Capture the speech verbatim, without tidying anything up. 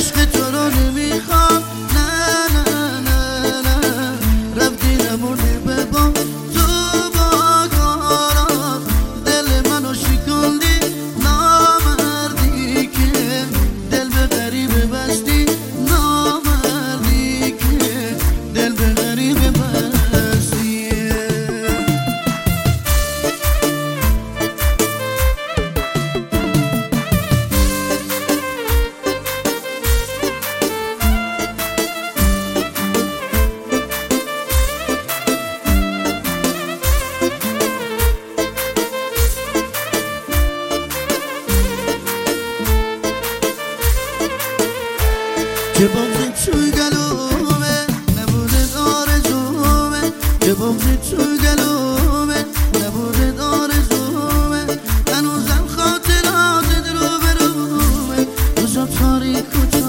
عشق تو رو نمیخوام، نه نه نه نه. رفتی نمونی به با تو با کارات، دل منو شکندی نامردی که دل به غریبه بستی، نامردی که دل به غریبه بستی. که بغض توی گلومه نبوده آرزومه، که بغض توی گلومه نبوده آرزومه. هنوزم خاطرات رو به رومه، روزا تاریک و